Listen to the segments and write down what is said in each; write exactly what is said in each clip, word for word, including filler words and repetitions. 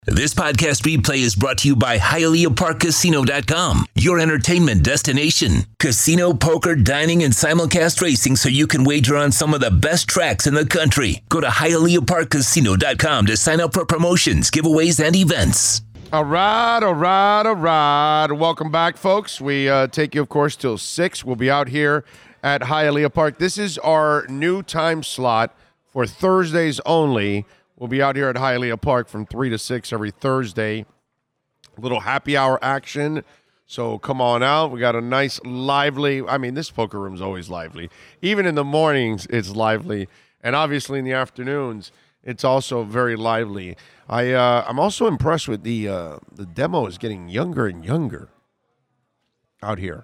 This podcast replay is brought to you by Hialeah Park Casino dot com, your entertainment destination. Casino, poker, dining, and simulcast racing so you can wager on some of the best tracks in the country. Go to Hialeah Park Casino dot com to sign up for promotions, giveaways, and events. All right, all right, all right. Welcome back, folks. We uh, take you, of course, till six. We'll be out here at Hialeah Park. This is our new time slot for Thursdays only. We'll be out here at Hialeah Park from three to six every Thursday. A little happy hour action. So come on out. We got a nice, lively, I mean, this poker room's always lively. Even in the mornings, it's lively. And obviously in the afternoons, it's also very lively. I, uh, I'm also impressed with the, uh, the demo is getting younger and younger out here.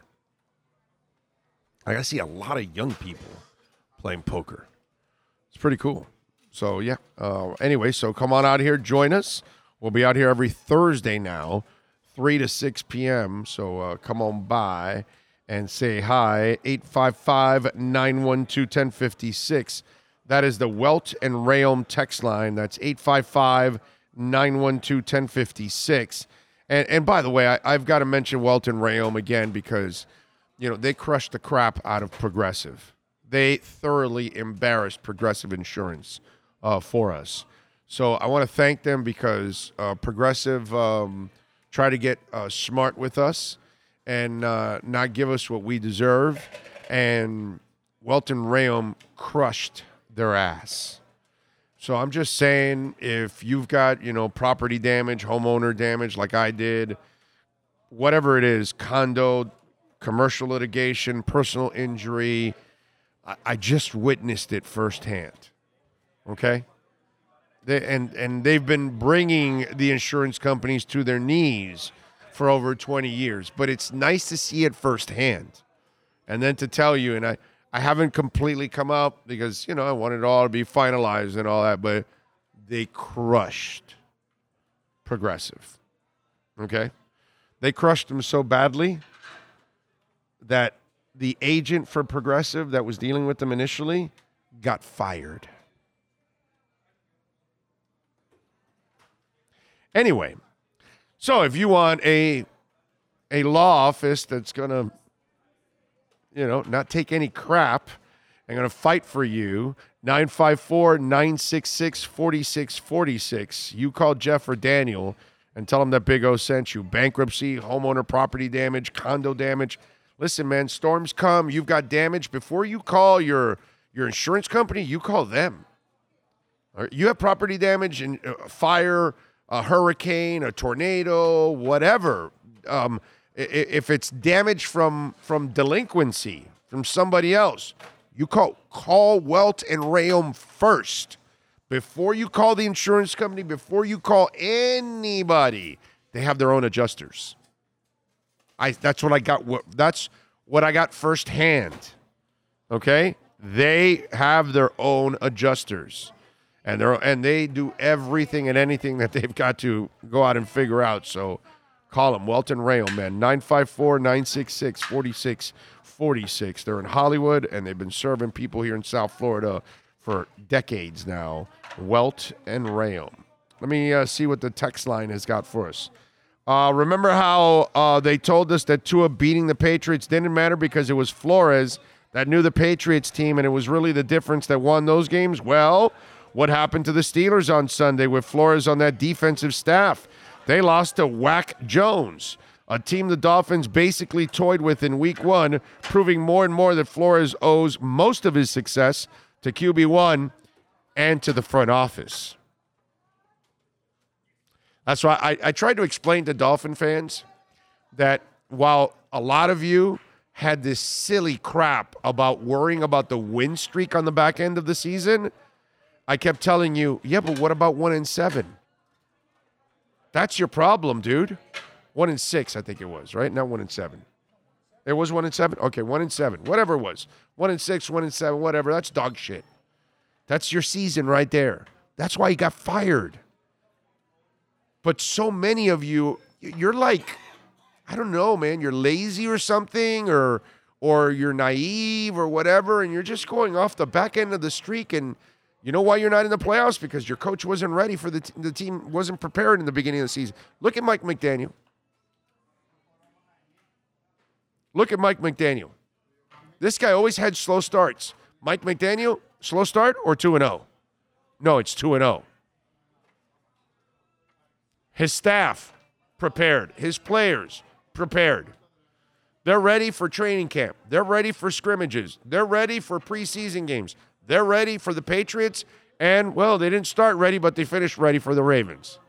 I see a lot of young people playing poker. It's pretty cool. So, yeah. Uh, anyway, so come on out here. Join us. We'll be out here every Thursday now, three to six p.m. So uh, come on by and say hi. eight five five, nine one two, one zero five six. That is the Welt and Rayom text line. That's eight five five, nine one two, one zero five six. And, and by the way, I, I've got to mention Welt and Rayom again because, you know, they crushed the crap out of Progressive. They thoroughly embarrassed Progressive Insurance Uh, for us. So I want to thank them because uh, Progressive um, tried to get uh, smart with us and uh, not give us what we deserve. And Welton Rayom crushed their ass. So I'm just saying, if you've got, you know, property damage, homeowner damage like I did, whatever it is, condo, commercial litigation, personal injury, I, I just witnessed it firsthand. Okay, they, and and they've been bringing the insurance companies to their knees for over twenty years. But it's nice to see it firsthand, and then to tell you. And I, I haven't completely come up because, you know, I want it all to be finalized and all that. But they crushed Progressive. Okay, they crushed them so badly that the agent for Progressive that was dealing with them initially got fired. Anyway, so if you want a a law office that's going to, you know, not take any crap and going to fight for you, nine five four, nine six six, four six four six. You call Jeff or Daniel and tell them that Big O sent you. Bankruptcy, homeowner property damage, condo damage. Listen, man, storms come. You've got damage. Before you call your, your insurance company, you call them. All right? You have property damage and uh, fire, a hurricane, a tornado, whatever. Um, if it's damage from from delinquency, from somebody else, you call call Welt and Rayom first. Before you call the insurance company, before you call anybody, they have their own adjusters. I that's what I got. That's what I got firsthand. Okay? They have their own adjusters. And they and they do everything and anything that they've got to go out and figure out. So call them, Welt and Rayom, man. nine five four, nine six six, four six four six. They're in Hollywood, and they've been serving people here in South Florida for decades now. Welt and Rayom. Let me uh, see what the text line has got for us. Uh, remember how uh, they told us that Tua beating the Patriots didn't matter because it was Flores that knew the Patriots team, and it was really the difference that won those games? Well, what happened to the Steelers on Sunday with Flores on that defensive staff? They lost to Whack Jones, a team the Dolphins basically toyed with in week one, proving more and more that Flores owes most of his success to Q B one and to the front office. That's why I, I tried to explain to Dolphin fans that while a lot of you had this silly crap about worrying about the win streak on the back end of the season, I kept telling you, yeah, but what about one and seven? That's your problem, dude. One and six, I think it was, right? Not one and seven. It was one and seven? Okay, one and seven. Whatever it was. One and six, one and seven, whatever. That's dog shit. That's your season right there. That's why you got fired. But so many of you, you're like, I don't know, man, you're lazy or something, or or you're naive or whatever, and you're just going off the back end of the streak, and You know why you're not in the playoffs? Because your coach wasn't ready for the, t- the team, wasn't prepared in the beginning of the season. Look at Mike McDaniel. Look at Mike McDaniel. This guy always had slow starts. Mike McDaniel, slow start or two and oh? No, it's two and oh. His staff, prepared. His players, prepared. They're ready for training camp. They're ready for scrimmages. They're ready for preseason games. They're ready for the Patriots. And, well, they didn't start ready, but they finished ready for the Ravens.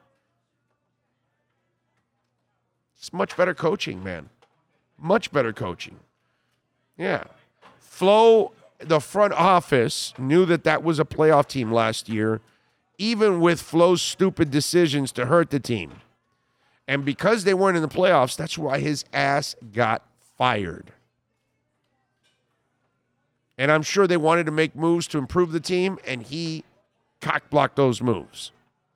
It's much better coaching, man. Much better coaching. Yeah. Flo, the front office, knew that that was a playoff team last year, even with Flo's stupid decisions to hurt the team. And because they weren't in the playoffs, that's why his ass got fired. And I'm sure they wanted to make moves to improve the team, and he cock-blocked those moves.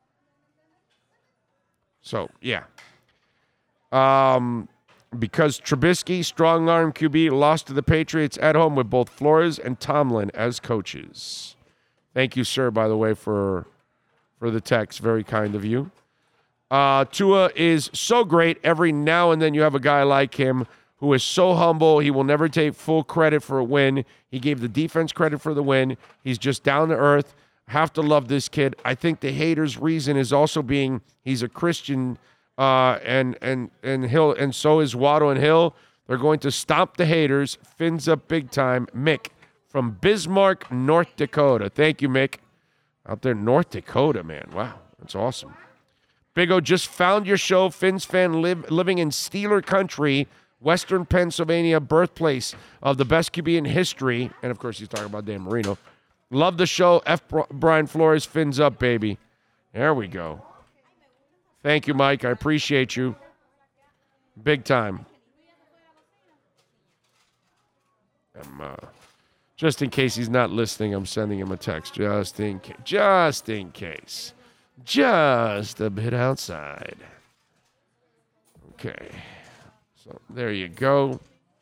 So, yeah. Um, because Trubisky, strong-arm Q B, lost to the Patriots at home with both Flores and Tomlin as coaches. Thank you, sir, by the way, for, for the text. Very kind of you. Uh, Tua is so great. Every now and then you have a guy like him who is so humble. He will never take full credit for a win. He gave the defense credit for the win. He's just down to earth. Have to love this kid. I think the haters' reason is also being he's a Christian, uh, and and and Hill, and so is Waddle and Hill. They're going to stop the haters. Fins up big time. Mick from Bismarck, North Dakota. Thank you, Mick. Out there, North Dakota, man. Wow, that's awesome. Big O just found your show. Fins fan live, living in Steeler country, Western Pennsylvania, birthplace of the best Q B in history. And, of course, he's talking about Dan Marino. Love the show. F. Brian Flores, fins up, baby. There we go. Thank you, Mike. I appreciate you. Big time. I'm, uh, just in case he's not listening, I'm sending him a text. Just in case. Just in case. Just a bit outside. Okay. So there you go.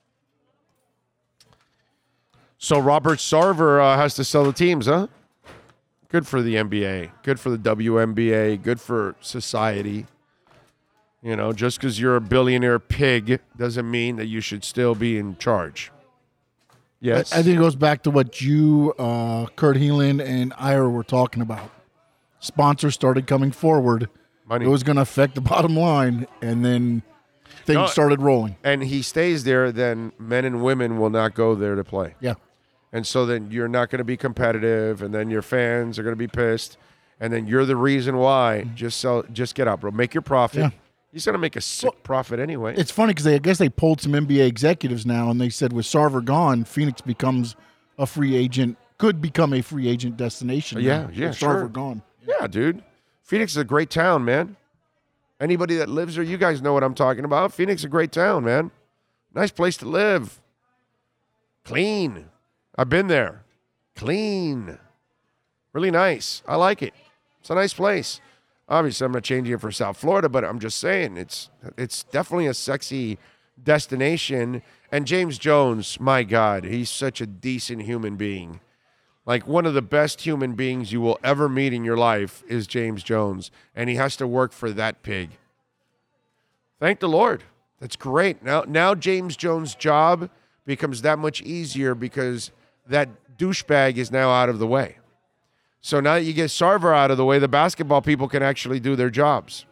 So Robert Sarver uh, has to sell the teams, huh? Good for the N B A. Good for the W N B A. Good for society. You know, just because you're a billionaire pig doesn't mean that you should still be in charge. Yes. I, I think it goes back to what you, uh, Kurt Heelan, and Ira were talking about. Sponsors started coming forward. Money. It was going to affect the bottom line, and then things No, started rolling. And he stays there, then men and women will not go there to play. Yeah. And so then you're not going to be competitive, and then your fans are going to be pissed, and then you're the reason why. Just sell, just get out, bro. Make your profit. Yeah. He's going to make a sick well, profit anyway. It's funny because I guess they pulled some N B A executives now, and they said with Sarver gone, Phoenix becomes a free agent, could become a free agent destination. Yeah, now, yeah, with sure. Sarver gone. Yeah, dude. Phoenix is a great town, man. Anybody that lives there, you guys know what I'm talking about. Phoenix is a great town, man. Nice place to live. Clean. I've been there. Clean. Really nice. I like it. It's a nice place. Obviously, I'm not changing it for South Florida, but I'm just saying it's it's definitely a sexy destination. And James Jones, my God, he's such a decent human being. Like, one of the best human beings you will ever meet in your life is James Jones, and he has to work for that pig. Thank the Lord. That's great. Now, now James Jones' job becomes that much easier because that douchebag is now out of the way. So now that you get Sarver out of the way, the basketball people can actually do their jobs.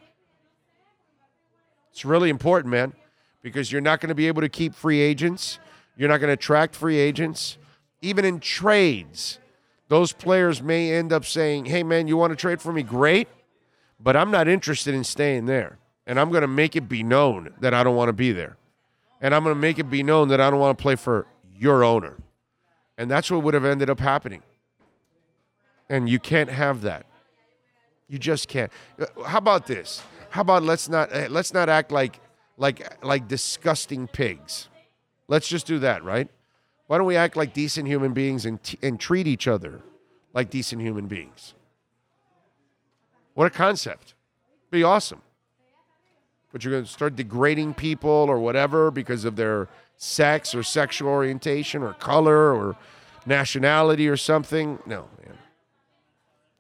It's really important, man, because you're not going to be able to keep free agents. You're not going to attract free agents. Even in trades, those players may end up saying, hey, man, you want to trade for me? Great, but I'm not interested in staying there. And I'm going to make it be known that I don't want to be there. And I'm going to make it be known that I don't want to play for your owner. And that's what would have ended up happening. And you can't have that. You just can't. How about this? How about let's not let's not act like like like disgusting pigs. Let's just do that, right? Why don't we act like decent human beings and t- and treat each other like decent human beings? What a concept. Be awesome. But you're going to start degrading people or whatever because of their sex or sexual orientation or color or nationality or something? No, man.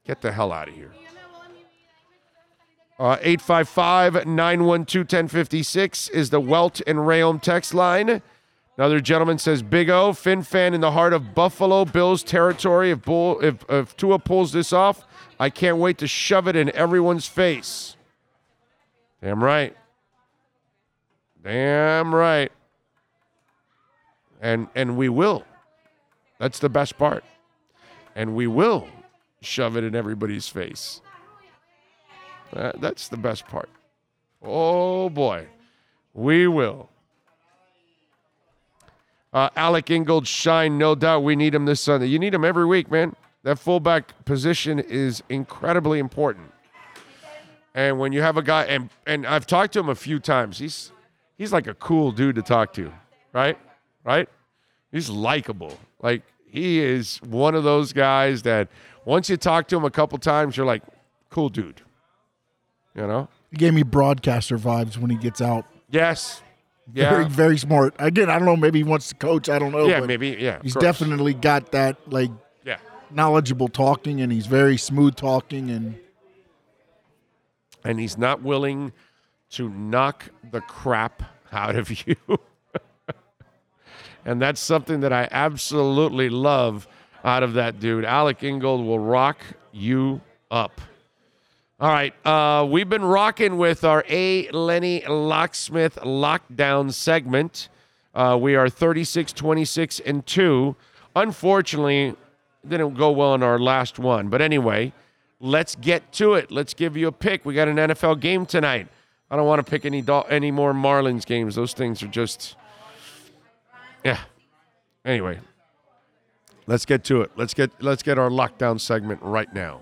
Get the hell out of here. Uh, eight five five, nine one two, one zero five six is the Welt and Rayom text line. Another gentleman says, Big O, Fin fan in the heart of Buffalo Bills territory. If, Bull, if, if Tua pulls this off, I can't wait to shove it in everyone's face. Damn right. Damn right. And and we will. That's the best part. And we will shove it in everybody's face. Uh, that's the best part. Oh, boy. We will. Uh, Alec Ingold shine, no doubt. We need him this Sunday. You need him every week, man. That fullback position is incredibly important. And when you have a guy, and, and I've talked to him a few times, he's he's like a cool dude to talk to, right? Right? He's likable. Like, he is one of those guys that once you talk to him a couple times, you're like, cool dude. You know? He gave me broadcaster vibes when he gets out. Yes. Yeah. Very, very smart. Again, I don't know. Maybe he wants to coach. I don't know. Yeah, but maybe. Yeah. He's definitely got that, like, yeah, knowledgeable talking, and he's very smooth talking. And and he's not willing to knock the crap out of you. And that's something that I absolutely love out of that dude. Alec Ingold will rock you up. All right, uh, we've been rocking with our A. Lenny Locksmith lockdown segment. Uh, we are thirty-six, twenty-six, and two. Unfortunately, it didn't go well in our last one. But anyway, let's get to it. Let's give you a pick. We got an N F L game tonight. I don't want to pick any do- any more Marlins games. Those things are just, yeah. Anyway, let's get to it. Let's get let's get our lockdown segment right now.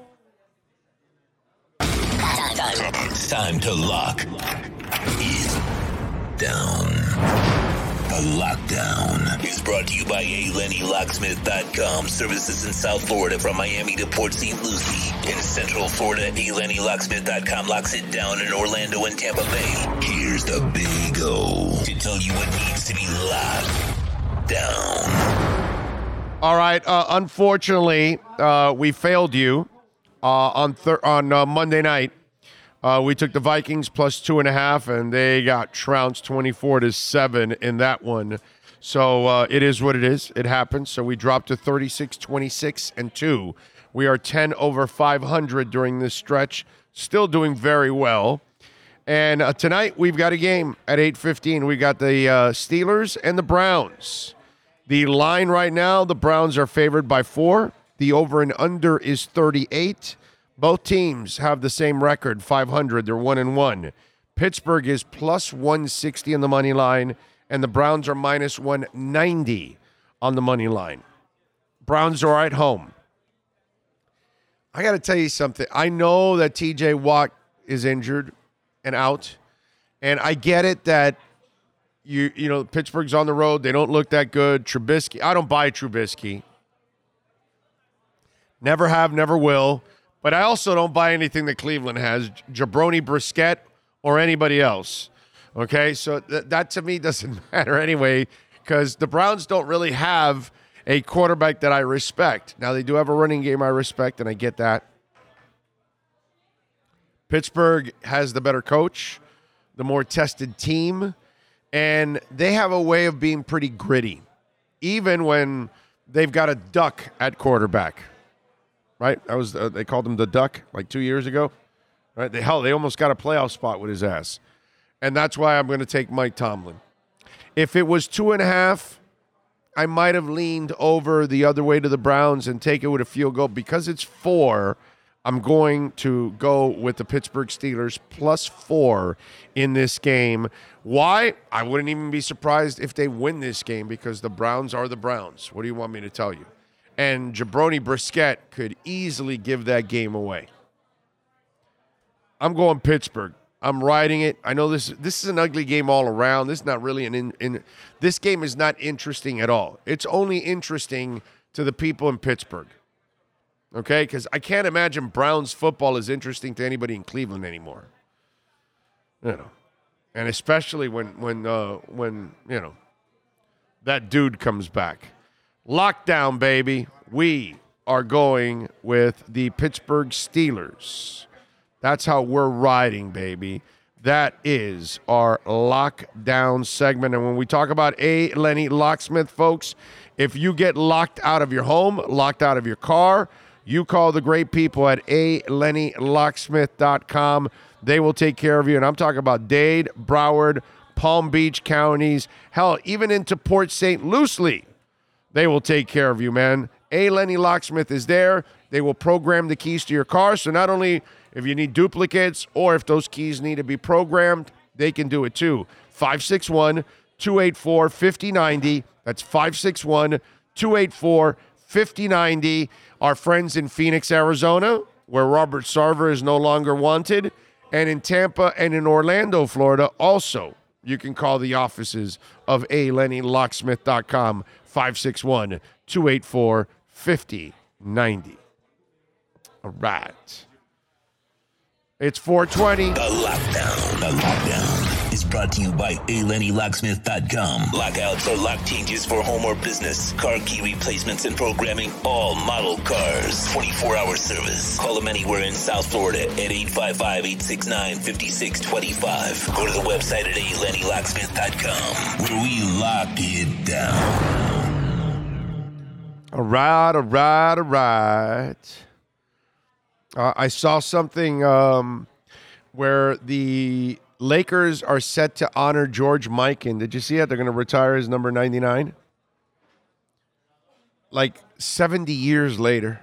It's time to lock it down. The Lockdown is brought to you by A Lenny Locksmith dot com. Services in South Florida from Miami to Port Saint Lucie. In Central Florida, A Lenny Locksmith dot com locks it down in Orlando and Tampa Bay. Here's the Big O to tell you what needs to be locked down. All right. Uh, unfortunately, uh, we failed you uh, on thir- on uh, Monday night. Uh, we took the Vikings plus two and a half, and they got trounced twenty-four to seven in that one. So uh, it is what it is. It happens. So we dropped to thirty-six, twenty-six, and two. We are ten over five hundred during this stretch. Still doing very well. And uh, tonight we've got a game at eight fifteen. We got the uh, Steelers and the Browns. The line right now, the Browns are favored by four. The over and under is thirty-eight. Both teams have the same record, five hundred. They're one and one. Pittsburgh is plus one sixty on the money line, and the Browns are minus one ninety on the money line. Browns are at home. I got to tell you something. I know that T J Watt is injured and out, and I get it that you you know Pittsburgh's on the road. They don't look that good. Trubisky, I don't buy Trubisky. Never have, never will. But I also don't buy anything that Cleveland has, Jabroni Brissett or anybody else. Okay, so th- that to me doesn't matter anyway, because the Browns don't really have a quarterback that I respect. Now, they do have a running game I respect, and I get that. Pittsburgh has the better coach, the more tested team, and they have a way of being pretty gritty, even when they've got a duck at quarterback. Right, that was uh, they called him the Duck like two years ago. Right, they hell they almost got a playoff spot with his ass, and that's why I'm going to take Mike Tomlin. If it was two and a half, I might have leaned over the other way to the Browns and take it with a field goal. Because it's four, I'm going to go with the Pittsburgh Steelers plus four in this game. Why? I wouldn't even be surprised if they win this game because the Browns are the Browns. What do you want me to tell you? And Jabroni Brissett could easily give that game away. I'm going Pittsburgh. I'm riding it. I know this this is an ugly game all around. This is not really an in, in this game is not interesting at all. It's only interesting to the people in Pittsburgh. Okay? Because I can't imagine Browns football is interesting to anybody in Cleveland anymore. You know. And especially when when uh, when, you know, that dude comes back. Lockdown, baby. We are going with the Pittsburgh Steelers. That's how we're riding, baby. That is our lockdown segment. And when we talk about A. Lenny Locksmith, folks, if you get locked out of your home, locked out of your car, you call the great people at a lenny locksmith dot com. They will take care of you. And I'm talking about Dade, Broward, Palm Beach counties, hell, even into Port Saint Lucie. They will take care of you, man. A. Lenny Locksmith is there. They will program the keys to your car. So not only if you need duplicates or if those keys need to be programmed, they can do it too. five six one, two eight four, five oh nine oh. That's five six one, two eight four, five oh nine oh. Our friends in Phoenix, Arizona, where Robert Sarver is no longer wanted, and in Tampa and in Orlando, Florida, also, you can call the offices of a lenny locksmith dot com, five six one, two eight four, five oh nine oh. All right. It's four twenty. The Lockdown. The Lockdown is brought to you by a lenny locksmith dot com. Lockouts or lock changes for home or business. Car key replacements and programming all model cars. twenty-four hour service. Call them anywhere in South Florida at eight five five, eight six nine, five six two five. Go to the website at a lenny locksmith dot com where we lock it down. All right, all right, all right. Uh, I saw something um, where the Lakers are set to honor George Mikan. Did you see that? They're going to retire his number ninety-nine. Like seventy years later.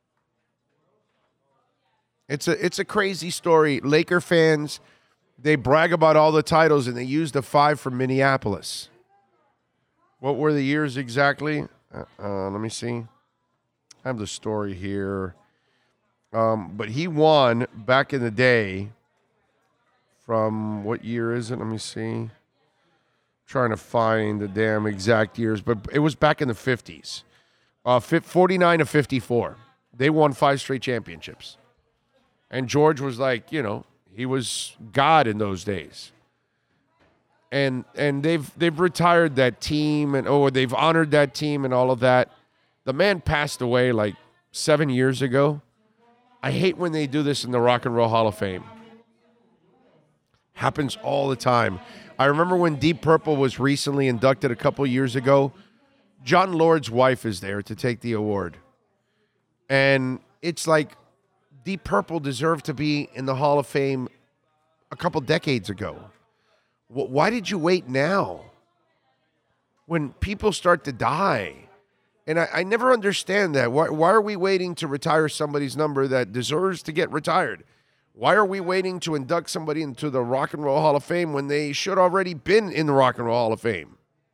It's a it's a crazy story. Laker fans, they brag about all the titles, and they use the five from Minneapolis. What were the years exactly? Uh, uh, let me see. I have the story here. Um, but he won back in the day from, what year is it? Let me see. Trying to find the damn exact years, but it was back in the fifties. Uh, forty-nine to fifty-four. They won five straight championships. And George was like, you know, he was God in those days. And and they've they've retired that team and or they've honored that team and all of that. The man passed away like seven years ago. I hate when they do this in the Rock and Roll Hall of Fame. Happens all the time. I remember when Deep Purple was recently inducted a couple years ago. John Lord's wife is there to take the award. And it's like Deep Purple deserved to be in the Hall of Fame a couple decades ago. Why did you wait now? When people start to die. And I, I never understand that. Why, why are we waiting to retire somebody's number that deserves to get retired? Why are we waiting to induct somebody into the Rock and Roll Hall of Fame when they should already been in the Rock and Roll Hall of Fame?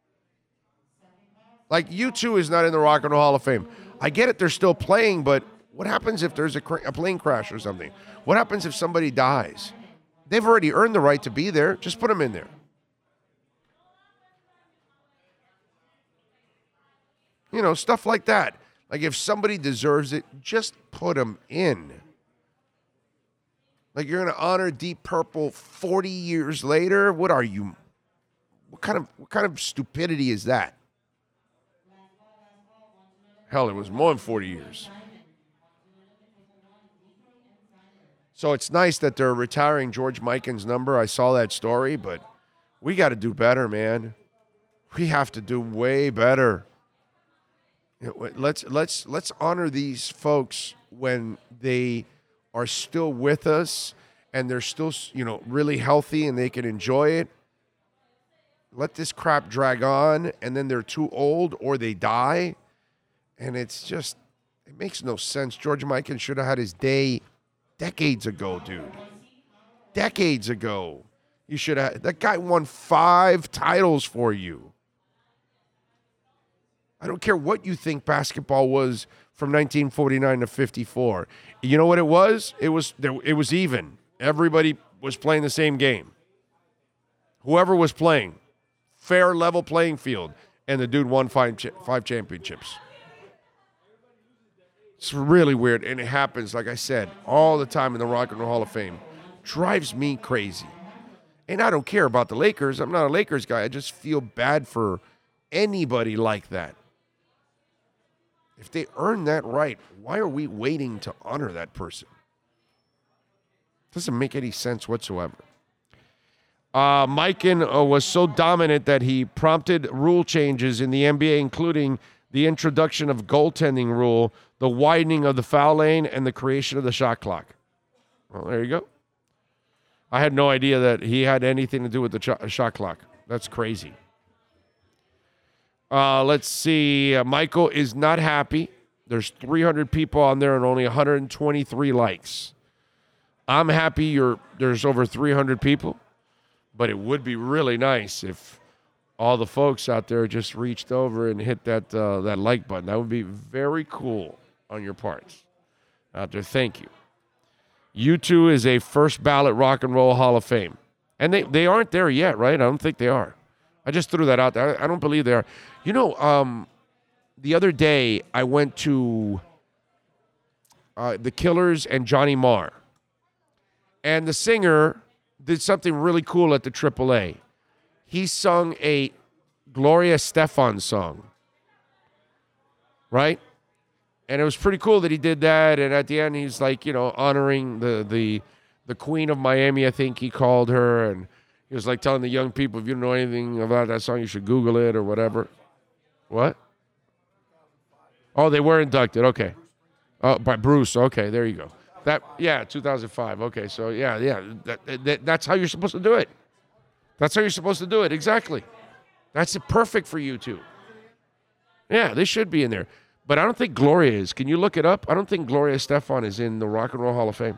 Like U two is not in the Rock and Roll Hall of Fame. I get it, they're still playing, but what happens if there's a, cr- a plane crash or something? What happens if somebody dies? They've already earned the right to be there. Just put them in there. You know, stuff like that. Like if somebody deserves it, just put them in. Like you're going to honor Deep Purple forty years later? What are you? What kind of what kind of stupidity is that? Hell, it was more than forty years. So it's nice that they're retiring George Mikan's number. I saw that story, but we got to do better, man. We have to do way better. Let's let's let's honor these folks when they are still with us and they're still, you know, really healthy and they can enjoy it. Let this crap drag on and then they're too old or they die. And it's just, it makes no sense. George Mikan should have had his day decades ago, dude. Decades ago. You should have, that guy won five titles for you. I don't care what you think basketball was from nineteen forty-nine to fifty-four. You know what it was? It was it was even. Everybody was playing the same game. Whoever was playing, fair level playing field, and the dude won five five championships. It's really weird, and it happens, like I said, all the time in the Rock and Roll Hall of Fame. Drives me crazy. And I don't care about the Lakers. I'm not a Lakers guy. I just feel bad for anybody like that. If they earn that right, why are we waiting to honor that person? Doesn't make any sense whatsoever. Uh, Mikan uh, was so dominant that he prompted rule changes in the N B A, including the introduction of goaltending rule, the widening of the foul lane, and the creation of the shot clock. Well, there you go. I had no idea that he had anything to do with the ch- shot clock. That's crazy. Uh, let's see. Uh, Michael is not happy. There's three hundred people on there and only one hundred twenty-three likes. I'm happy you're there's over three hundred people, but it would be really nice if all the folks out there just reached over and hit that uh, that like button. That would be very cool on your parts. Out there, thank you. U two is a first ballot Rock and Roll Hall of Fame. And they, they aren't there yet, right? I don't think they are. I just threw that out there. I, I don't believe they are. You know, um, the other day I went to uh, The Killers and Johnny Marr. And the singer did something really cool at the triple A. He sung a Gloria Estefan song, right? And it was pretty cool that he did that. And at the end, he's like, you know, honoring the the the Queen of Miami, I think he called her. And he was like telling the young people, if you don't know anything about that song, you should Google it or whatever. What? Oh, they were inducted. Okay. Oh, by Bruce. Okay, there you go. That yeah, two thousand five. Okay, so yeah, yeah, that, that, that's how you're supposed to do it. That's how you're supposed to do it. Exactly. That's perfect for you two. Yeah, they should be in there. But I don't think Gloria is. Can you look it up? I don't think Gloria Estefan is in the Rock and Roll Hall of Fame.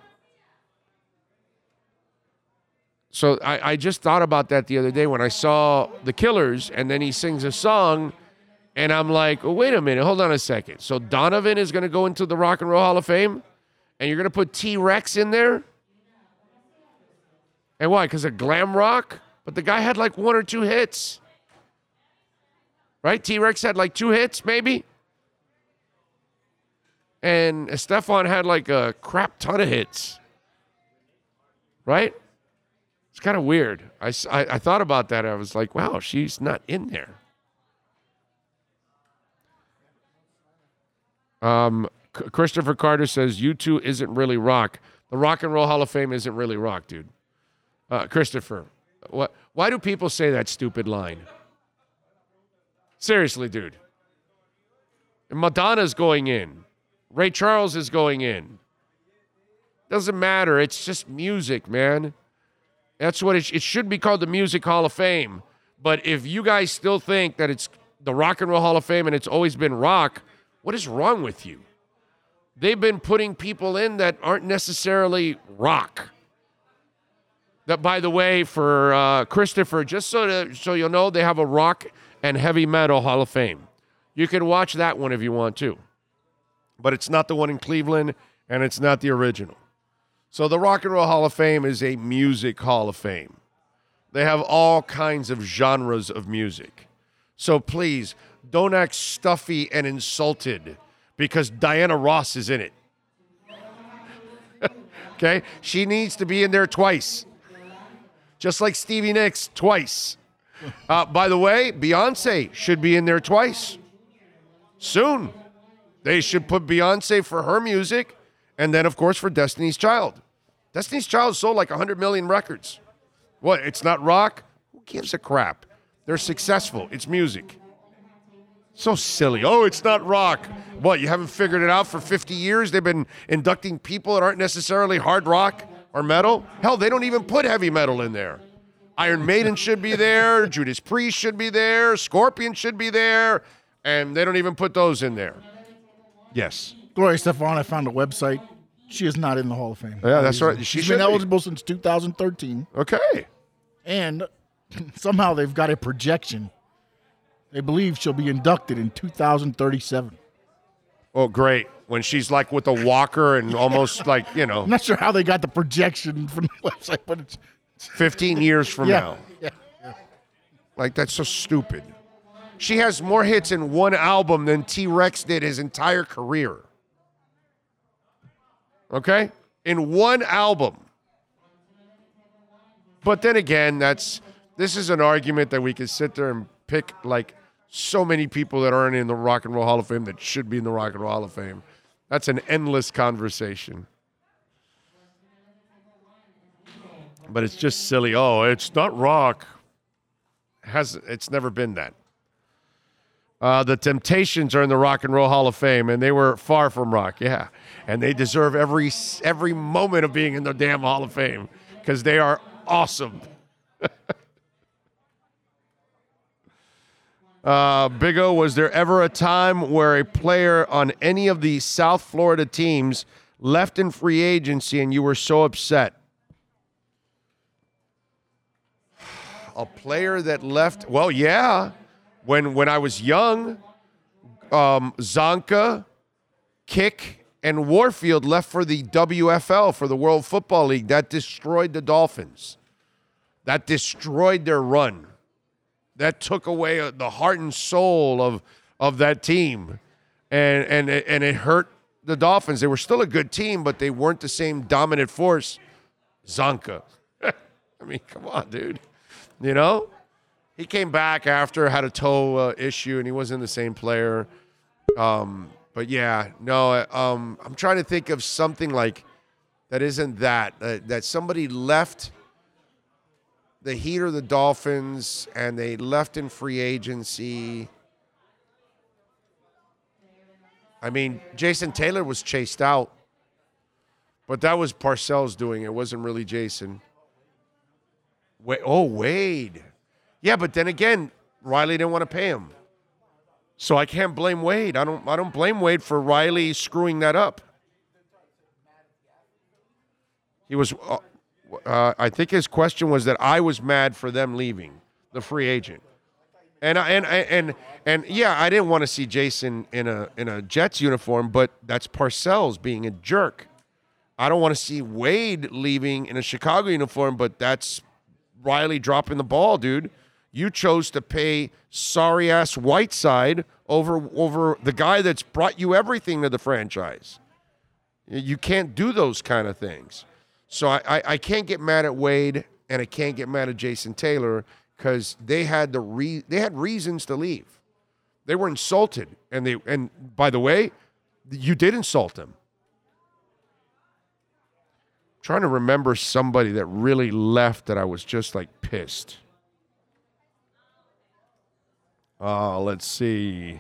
So I, I just thought about that the other day when I saw The Killers, and then he sings a song, and I'm like, oh, wait a minute, hold on a second. So Donovan is going to go into the Rock and Roll Hall of Fame? And you're going to put T-Rex in there? And why? Because of glam rock? But the guy had like one or two hits. Right? T-Rex had like two hits, maybe? And Estefan had like a crap ton of hits. Right? It's kind of weird. I, I, I thought about that. I was like, wow, she's not in there. Um... Christopher Carter says, U two isn't really rock. The Rock and Roll Hall of Fame isn't really rock, dude. Uh, Christopher, what? Why do people say that stupid line? Seriously, dude. Madonna's going in. Ray Charles is going in. Doesn't matter. It's just music, man. That's what it, it should be called, the Music Hall of Fame. But if you guys still think that it's the Rock and Roll Hall of Fame and it's always been rock, what is wrong with you? They've been putting people in that aren't necessarily rock. That, by the way, for uh, Christopher, just so to, so you'll know, they have a rock and heavy metal Hall of Fame. You can watch that one if you want to. But it's not the one in Cleveland, and it's not the original. So the Rock and Roll Hall of Fame is a music Hall of Fame. They have all kinds of genres of music. So please, don't act stuffy and insulted because Diana Ross is in it. Okay? She needs to be in there twice. Just like Stevie Nicks, twice. Uh, by the way, Beyonce should be in there twice. Soon. They should put Beyonce for her music, and then, of course, for Destiny's Child. Destiny's Child sold like one hundred million records. What, it's not rock? Who gives a crap? They're successful. It's music. So silly. Oh, it's not rock. What, you haven't figured it out for fifty years? They've been inducting people that aren't necessarily hard rock or metal? Hell, they don't even put heavy metal in there. Iron Maiden should be there. Judas Priest should be there. Scorpion should be there. And they don't even put those in there. Yes. Gloria Estefan, I found a website. She is not in the Hall of Fame. Yeah, that's right. She She's should been be. eligible since two thousand thirteen. Okay. And somehow they've got a projection. They believe she'll be inducted in two thousand thirty-seven. Oh, great. When she's like with a walker and almost like, you know. I'm not sure how they got the projection from the website, but it's fifteen years from yeah, now. Yeah, yeah. Like, that's so stupid. She has more hits in one album than T-Rex did his entire career. Okay? In one album. But then again, that's this is an argument that we could sit there and pick like so many people that aren't in the Rock and Roll Hall of Fame that should be in the Rock and Roll Hall of Fame. That's an endless conversation. But it's just silly. Oh, it's not rock. It has it's never been that. Uh, the Temptations are in the Rock and Roll Hall of Fame, and they were far from rock, yeah. And they deserve every every moment of being in the damn Hall of Fame because they are awesome. uh, Big O, was there ever a time where a player on any of the South Florida teams left in free agency and you were so upset? A player that left, well, yeah. When when I was young, um, Zonka, Kick, and Warfield left for the W F L, for the World Football League. That destroyed the Dolphins. That destroyed their run. That took away the heart and soul of of that team, and and and it hurt the Dolphins. They were still a good team, but they weren't the same dominant force. Zonka, I mean, come on, dude. You know. He came back after, had a toe uh, issue, and he wasn't the same player. Um, but, yeah, no, um, I'm trying to think of something like that isn't that, uh, that somebody left the Heat or the Dolphins, and they left in free agency. I mean, Jason Taylor was chased out, but that was Parcells doing it. It wasn't really Jason. Wait, oh, Wade. Yeah, but then again, Riley didn't want to pay him. So I can't blame Wade. I don't I don't blame Wade for Riley screwing that up. He was uh, uh, I think his question was that I was mad for them leaving, the free agent. And I, and and and yeah, I didn't want to see Jason in a in a Jets uniform, but that's Parcells being a jerk. I don't want to see Wade leaving in a Chicago uniform, but that's Riley dropping the ball, dude. You chose to pay sorry-ass Whiteside over over the guy that's brought you everything to the franchise. You can't do those kind of things. So I, I, I can't get mad at Wade, and I can't get mad at Jason Taylor because they had the re- they had reasons to leave. They were insulted, and they and by the way, you did insult them. I'm trying to remember somebody that really left that I was just like pissed. Uh, let's see.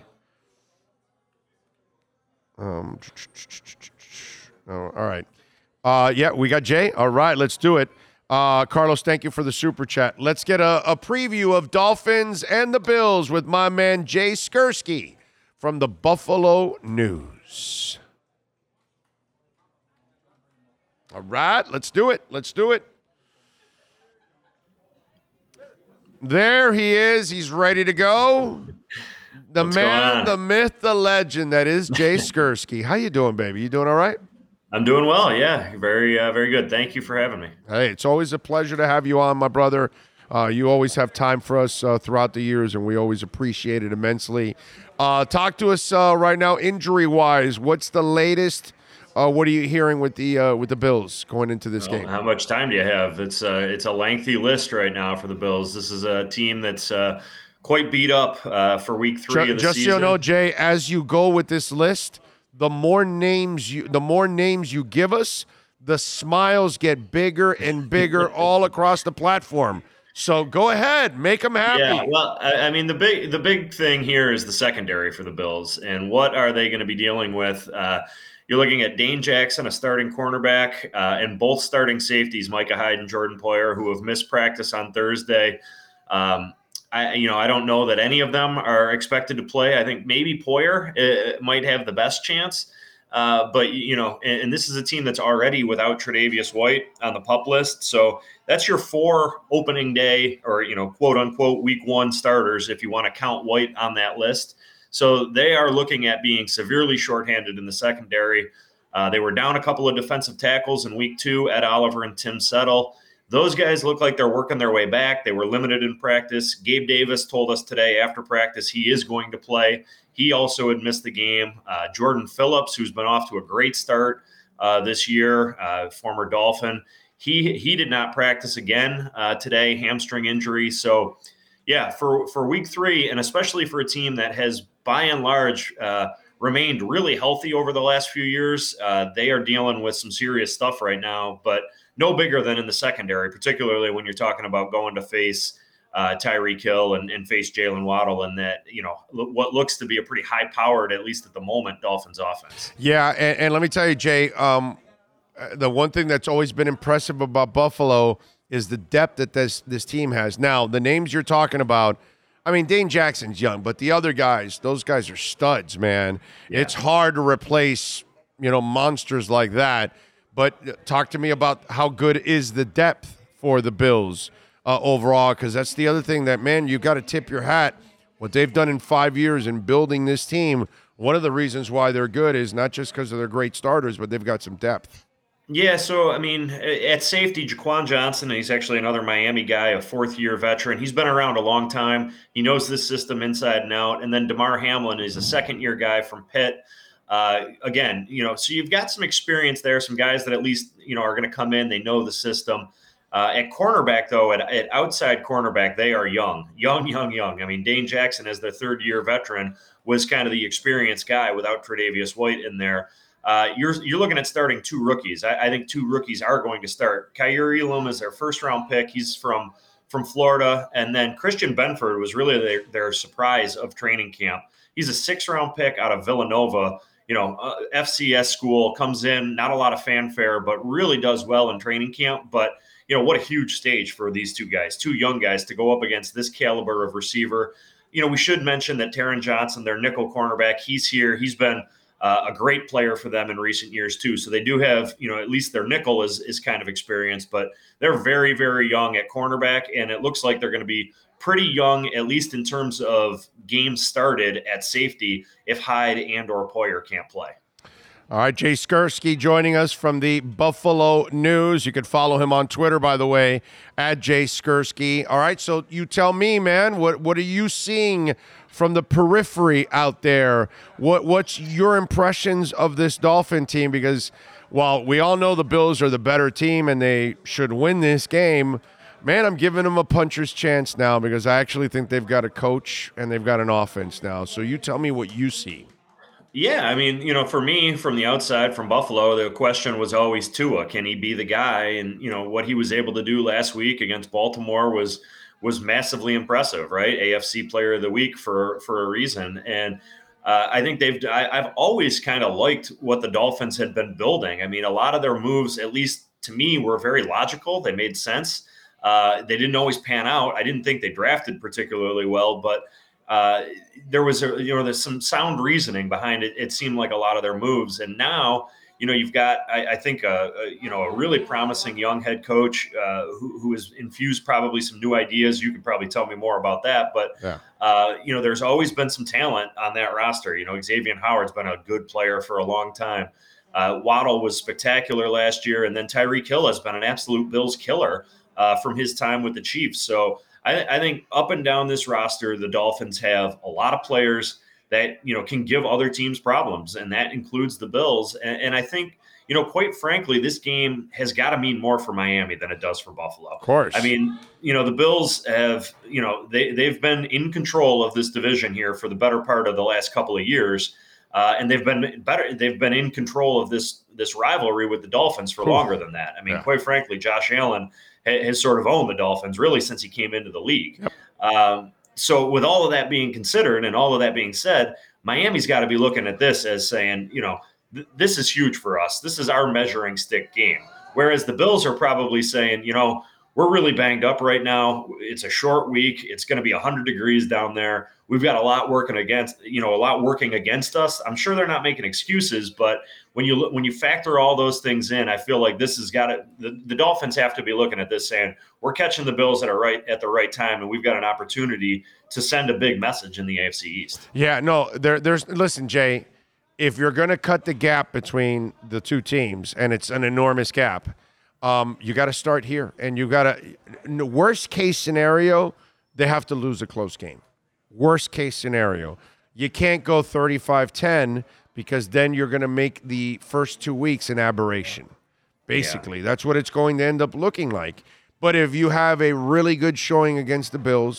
Um, oh, all right. Uh, yeah, we got Jay. All right, let's do it. Uh, Carlos, thank you for the super chat. Let's get a, a preview of Dolphins and the Bills with my man Jay Skursky from the Buffalo News. All right, let's do it. Let's do it. There he is. He's ready to go. The What's man, the myth, the legend that is Jay Skursky. How you doing, baby? You doing all right? I'm doing well. Yeah, very, uh, very good. Thank you for having me. Hey, it's always a pleasure to have you on, my brother. Uh, you always have time for us uh, throughout the years, and we always appreciate it immensely. Uh, talk to us uh, right now, injury-wise. What's the latest? Uh, what are you hearing with the uh, with the Bills going into this well, game? How much time do you have? It's uh, it's a lengthy list right now for the Bills. This is a team that's uh, quite beat up uh, for week three just, of the just season. so you know, Jay, as you go with this list, the more names you the more names you give us, the smiles get bigger and bigger all across the platform. So go ahead, make them happy. Yeah, well, I, I mean, the big the big thing here is the secondary for the Bills, and what are they going to be dealing with? Uh, You're looking at Dane Jackson, a starting cornerback, uh, and both starting safeties, Micah Hyde and Jordan Poyer, who have missed practice on Thursday. Um, I, you know, I don't know that any of them are expected to play. I think maybe Poyer uh, might have the best chance. Uh, but, you know, and, and this is a team that's already without Tre'Davious White on the PUP list. So that's your four opening day or, you know, quote unquote, week one starters, if you want to count White on that list. So they are looking at being severely shorthanded in the secondary. Uh, they were down a couple of defensive tackles in week two, Ed Oliver and Tim Settle. Those guys look like they're working their way back. They were limited in practice. Gabe Davis told us today after practice he is going to play. He also had missed the game. Uh, Jordan Phillips, who's been off to a great start uh, this year, uh, former Dolphin, he he did not practice again uh, today, hamstring injury. So, yeah, for, for week three, and especially for a team that has by and large uh, remained really healthy over the last few years, uh, they are dealing with some serious stuff right now, but no bigger than in the secondary, particularly when you're talking about going to face uh, Tyreek Hill and, and face Jalen Waddle, and that, you know, lo- what looks to be a pretty high-powered, at least at the moment, Dolphins offense. Yeah, and, and let me tell you, Jay, um, the one thing that's always been impressive about Buffalo is the depth that this this team has. Now, the names you're talking about, I mean, Dane Jackson's young, but the other guys, those guys are studs, man. Yeah. It's hard to replace, you know, monsters like that. But talk to me about how good is the depth for the Bills uh, overall, because that's the other thing that, man, you got to tip your hat. What they've done in five years in building this team, one of the reasons why they're good is not just because of their great starters, but they've got some depth. Yeah, so, I mean, at safety, Jaquan Johnson, he's actually another Miami guy, a fourth-year veteran. He's been around a long time. He knows this system inside and out. And then DeMar Hamlin is a second-year guy from Pitt. Uh, again, you know, so you've got some experience there, some guys that at least, you know, are going to come in. They know the system. Uh, at cornerback, though, at, at outside cornerback, they are young, young, young, young. I mean, Dane Jackson, as their third-year veteran, was kind of the experienced guy without Tre'Davious White in there. Uh, you're you're looking at starting two rookies. I, I think two rookies are going to start. Kaiir Elam is their first-round pick. He's from from Florida. And then Christian Benford was really their, their surprise of training camp. He's a six-round pick out of Villanova. You know, uh, F C S school, comes in, not a lot of fanfare, but really does well in training camp. But, you know, what a huge stage for these two guys, two young guys, to go up against this caliber of receiver. You know, we should mention that Taron Johnson, their nickel cornerback, he's here. He's been uh, a great player for them in recent years, too. So they do have, you know, at least their nickel is, is kind of experienced, but they're very, very young at cornerback. And it looks like they're going to be pretty young, at least in terms of games started at safety, if Hyde and or Poyer can't play. All right, Jay Skursky joining us from the Buffalo News. You can follow him on Twitter, by the way, at Jay Skursky. All right, so you tell me, man, what what are you seeing from the periphery out there? What what's your impressions of this Dolphin team? Because while we all know the Bills are the better team and they should win this game, man, I'm giving them a puncher's chance now because I actually think they've got a coach and they've got an offense now. So you tell me what you see. Yeah, I mean, you know, for me, from the outside, from Buffalo, the question was always Tua. Can he be the guy? And, you know, what he was able to do last week against Baltimore was was massively impressive, right? A F C Player of the Week for for a reason. And uh, I think they've I, I've always kind of liked what the Dolphins had been building. I mean, a lot of their moves, at least to me, were very logical. They made sense. Uh, they didn't always pan out. I didn't think they drafted particularly well, but uh, there was a, you know, there's some sound reasoning behind it. It seemed like a lot of their moves. And now, you know, you've got, I, I think, a, a, you know, a really promising young head coach uh, who, who has infused probably some new ideas. You could probably tell me more about that. But, yeah. uh, you know, there's always been some talent on that roster. You know, Xavier Howard's been a good player for a long time. Uh, Waddle was spectacular last year. And then Tyreek Hill has been an absolute Bills killer uh, from his time with the Chiefs. So I, I think up and down this roster, the Dolphins have a lot of players that, you know, can give other teams problems, and that includes the Bills. And, and I think, you know, quite frankly, this game has got to mean more for Miami than it does for Buffalo. Of course. I mean, you know, the Bills have, you know, they, they've been in control of this division here for the better part of the last couple of years. Uh, and they've been better. They've been in control of this this rivalry with the Dolphins for longer than that. I mean, yeah. quite frankly, Josh Allen ha- has sort of owned the Dolphins really since he came into the league. Yep. Um, so with all of that being considered and all of that being said, Miami's got to be looking at this as saying, you know, th- this is huge for us. This is our measuring stick game. Whereas the Bills are probably saying, you know, we're really banged up right now. It's a short week. It's going to be one hundred degrees down there. We've got a lot working against, you know, a lot working against us. I'm sure they're not making excuses, but when you look, when you factor all those things in, I feel like this has got to, the, the Dolphins have to be looking at this saying, we're catching the Bills at a right at the right time, and we've got an opportunity to send a big message in the A F C East. Yeah, no, there, there's listen, Jay, if you're going to cut the gap between the two teams, and it's an enormous gap, um, you got to start here, and you got to, worst case scenario, they have to lose a close game. Worst case scenario. You can't go thirty-five ten because then you're going to make the first two weeks an aberration. Basically, yeah. That's what it's going to end up looking like. But if you have a really good showing against the Bills,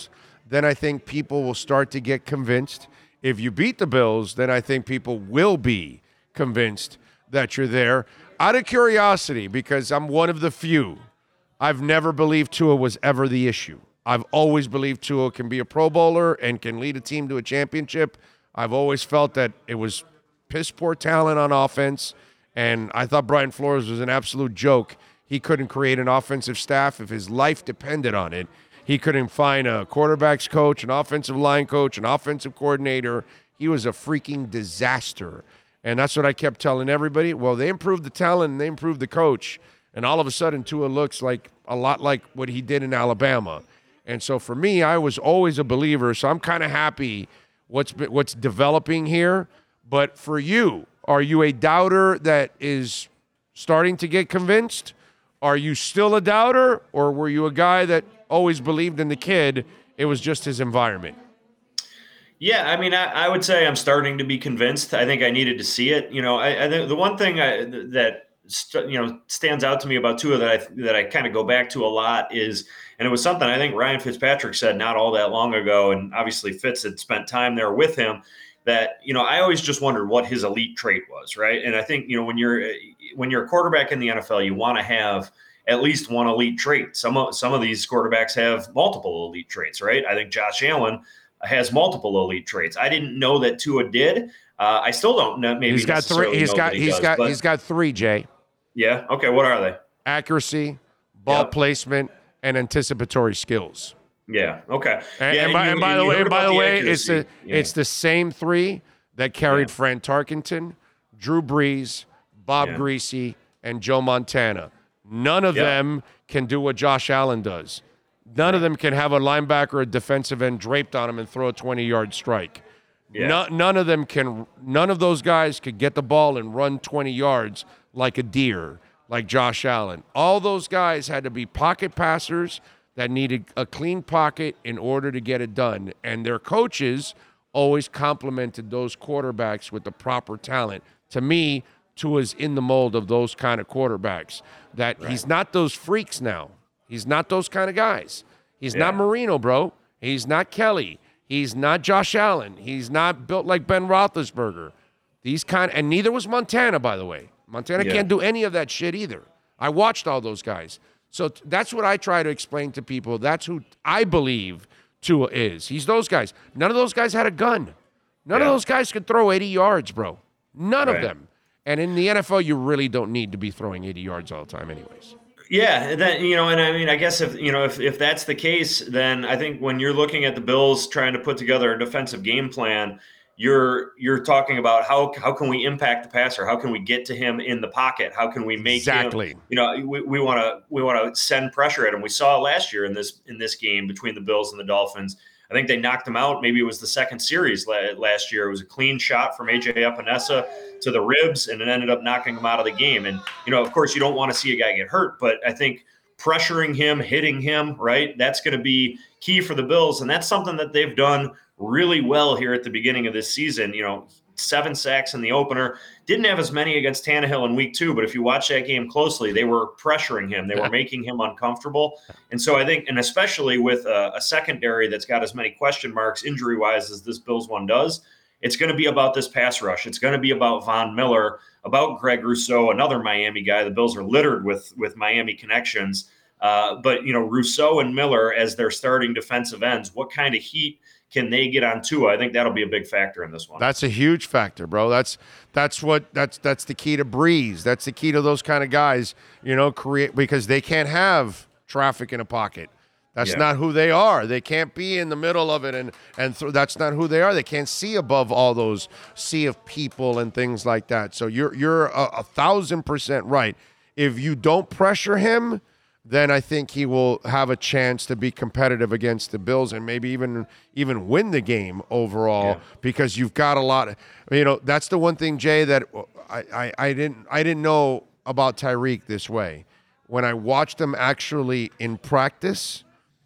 then I think people will start to get convinced. If you beat the Bills, then I think people will be convinced that you're there. Out of curiosity, because I'm one of the few, I've never believed Tua was ever the issue. I've always believed Tua can be a Pro Bowler and can lead a team to a championship. I've always felt that it was piss poor talent on offense, and I thought Brian Flores was an absolute joke. He couldn't create an offensive staff if his life depended on it. He couldn't find a quarterback's coach, an offensive line coach, an offensive coordinator. He was a freaking disaster. And that's what I kept telling everybody. Well, they improved the talent and they improved the coach. And all of a sudden, Tua looks like a lot like what he did in Alabama. And so for me, I was always a believer. So I'm kind of happy what's what's developing here. But for you, are you a doubter that is starting to get convinced? Are you still a doubter? Or were you a guy that always believed in the kid? It was just his environment. Yeah, I mean, I, I would say I'm starting to be convinced. I think I needed to see it. You know, I, I think the one thing I, that st- you know stands out to me about Tua that I that I kind of go back to a lot is, and it was something I think Ryan Fitzpatrick said not all that long ago, and obviously Fitz had spent time there with him. That you know, I always just wondered what his elite trait was, right? And I think you know when you're when you're a quarterback in the N F L, you want to have at least one elite trait. Some of some of these quarterbacks have multiple elite traits, right? I think Josh Allen has multiple elite traits. I didn't know that Tua did. Uh, I still don't know. Maybe he's got three. He's got. He He's does, got. but, He's got three. Jay. Yeah. Okay. What are they? Accuracy, ball yep. placement, and anticipatory skills. Yeah. Okay. And, yeah, and, by, you, and by the way, by the, the way, it's the yeah. it's the same three that carried yeah. Fran Tarkenton, Drew Brees, Bob yeah. Greasy, and Joe Montana. None of yep. them can do what Josh Allen does. None of them can have a linebacker or a defensive end draped on him and throw a twenty-yard strike. Yeah. No, none of them can. None of those guys could get the ball and run twenty yards like a deer, like Josh Allen. All those guys had to be pocket passers that needed a clean pocket in order to get it done. And their coaches always complimented those quarterbacks with the proper talent. To me, Tua's in the mold of those kind of quarterbacks. That right. he's not those freaks now. He's not those kind of guys. He's yeah. not Marino, bro. He's not Kelly. He's not Josh Allen. He's not built like Ben Roethlisberger. These kind, and neither was Montana, by the way. Montana yeah. can't do any of that shit either. I watched all those guys. So t- that's what I try to explain to people. That's who I believe Tua is. He's those guys. None of those guys had a gun. None yeah. of those guys could throw eighty yards, bro. None right. of them. And in the N F L, you really don't need to be throwing eighty yards all the time anyways. Yeah, that you know, and I mean, I guess if you know, if, if that's the case, then I think when you're looking at the Bills trying to put together a defensive game plan, you're you're talking about how how can we impact the passer? How can we get to him in the pocket? How can we make exactly? him, you know, we want to we want to send pressure at him. We saw last year in this in this game between the Bills and the Dolphins. I think they knocked him out. Maybe it was the second series last year. It was a clean shot from A J Epinesa to the ribs, and it ended up knocking him out of the game. And, you know, of course, you don't want to see a guy get hurt, but I think pressuring him, hitting him, right, that's going to be key for the Bills. And that's something that they've done really well here at the beginning of this season. You know, seven sacks in the opener. Didn't have as many against Tannehill in week two, but if you watch that game closely, they were pressuring him. They were making him uncomfortable. And so I think, and especially with a, a secondary that's got as many question marks injury-wise as this Bills one does, it's going to be about this pass rush. It's going to be about Von Miller, about Greg Rousseau, another Miami guy. The Bills are littered with, with Miami connections. Uh, but, you know, Rousseau and Miller as their starting defensive ends, what kind of heat can they get on Tua? I think that'll be a big factor in this one. That's a huge factor, bro. That's that's what that's that's the key to Breeze. That's the key to those kind of guys, you know, create because they can't have traffic in a pocket. That's yeah. not who they are. They can't be in the middle of it, and and th- that's not who they are. They can't see above all those sea of people and things like that. So you're you're a, a thousand percent right. If you don't pressure him, then I think he will have a chance to be competitive against the Bills and maybe even even win the game overall yeah. because you've got a lot of, you know, that's the one thing, Jay, that I, I, I didn't I didn't know about Tyreek this way. When I watched him actually in practice,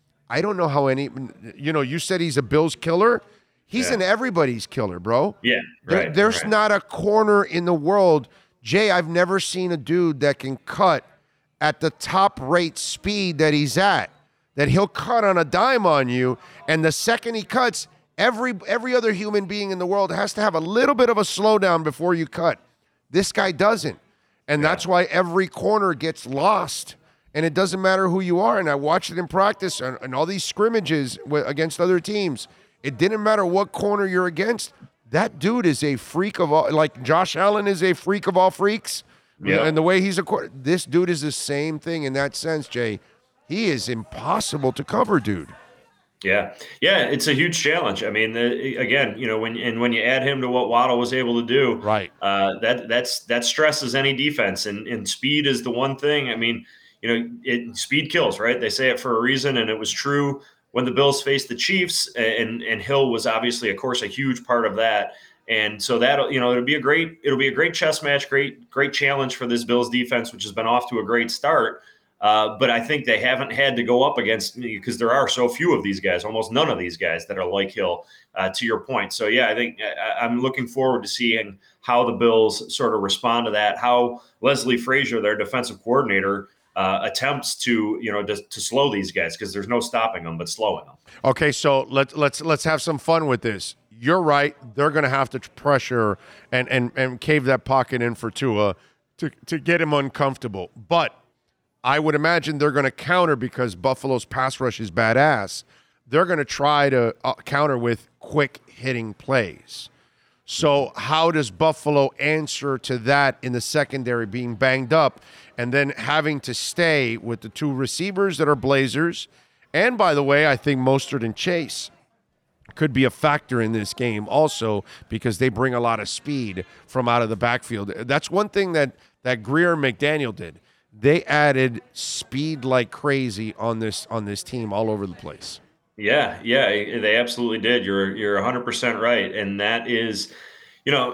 I don't know how any, you know, you said he's a Bills killer. He's yeah. an everybody's killer, bro. Yeah, right. There, there's right. not a corner in the world. Jay, I've never seen a dude that can cut at the top rate speed that he's at, that he'll cut on a dime on you, and the second he cuts, every every other human being in the world has to have a little bit of a slowdown before you cut. This guy doesn't, and that's why every corner gets lost, and it doesn't matter who you are. And I watched it in practice and, and all these scrimmages w- against other teams. It didn't matter what corner you're against. That dude is a freak of all, like Josh Allen is a freak of all freaks. Yeah. And the way he's a quarter, this dude is the same thing in that sense, Jay. He is impossible to cover, dude. Yeah, yeah, it's a huge challenge. I mean, the, again, you know, when and when you add him to what Waddle was able to do, right? Uh, that that's that stresses any defense, and and speed is the one thing. I mean, you know, it speed kills, right? They say it for a reason, and it was true when the Bills faced the Chiefs, and and Hill was obviously, of course, a huge part of that. And so that, you know, it'll be a great it'll be a great chess match, great great challenge for this Bills defense, which has been off to a great start. Uh, but I think they haven't had to go up against me because there are so few of these guys, almost none of these guys that are like Hill, uh, to your point. So, yeah, I think I, I'm looking forward to seeing how the Bills sort of respond to that, how Leslie Frazier, their defensive coordinator, uh, attempts to, you know, to, to slow these guys because there's no stopping them but slowing them. Okay, so let's let's let's have some fun with this. You're right. They're going to have to pressure and, and, and cave that pocket in for Tua to, to get him uncomfortable. But I would imagine they're going to counter because Buffalo's pass rush is badass. They're going to try to uh, counter with quick hitting plays. So how does Buffalo answer to that in the secondary being banged up and then having to stay with the two receivers that are Blazers? And by the way, I think Mostert and Chase could be a factor in this game also because they bring a lot of speed from out of the backfield. That's one thing that, that Greer and McDaniel did. They added speed like crazy on this on this team all over the place. Yeah, yeah, they absolutely did. You're you're one hundred percent right, and that is, you know,